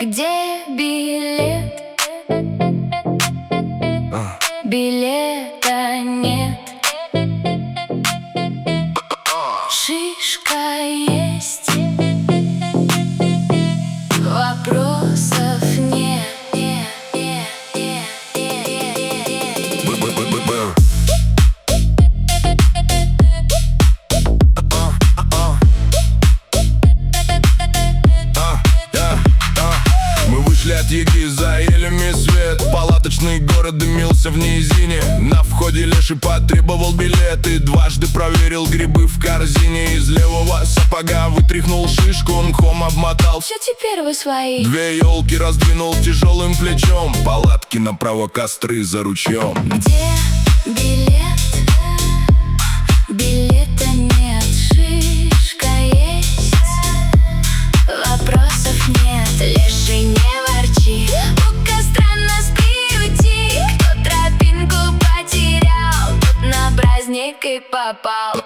Где билет? Билета нет. Шишка есть, вопросов нет. Мы вышли от Яги, заели свет. Палаточный город дымился в низине. На входе леший потребовал билет и дважды проверил грибы в корзине. Из левого сапога вытряхнул шишку, мхом обмотал. Все, теперь вы свои. Две елки раздвинул тяжелым плечом. Палатки направо, костры за ручьем. Где билет? Билета нет. Шишка есть, вопросов нет. Леший, не ворчи, у костра нас приюти. Кто тропинку потерял, тот на праздник и попал.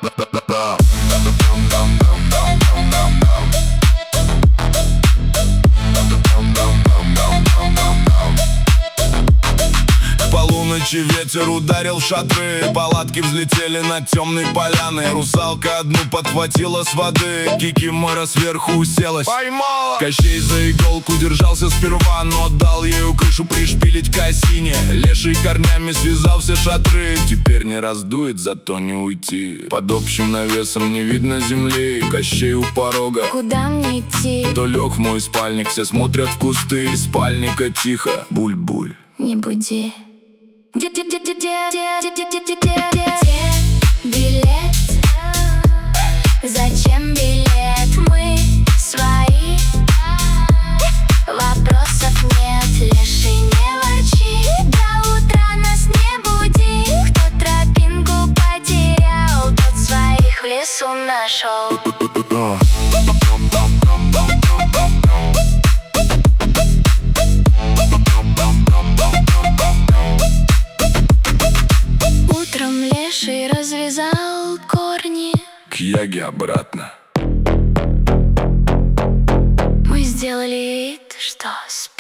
К полуночи ветер ударил в шатры. Палатки взлетели над темной поляной. Русалка одну подхватила с воды. Кикимора сверху уселась, поймала. Кощей за иголку держался сперва, но дал ею крышу пришпилить к осине. Леший корнями связал все шатры. Теперь не раздует, зато не уйти. Под общим навесом не видно земли. Кощей у порога, Куда мне идти? кто лег в мой спальник. Все смотрят в кусты, из спальника тихо. Буль-буль. Не буди. Где билет? Зачем билет? Мы свои, вопросов нет. Леший, не ворчи, до утра нас не буди. Кто тропинку потерял, тот своих в лесу нашел. Утром леший развязал корни. К Яге обратно. Мы сделали вид, что спим.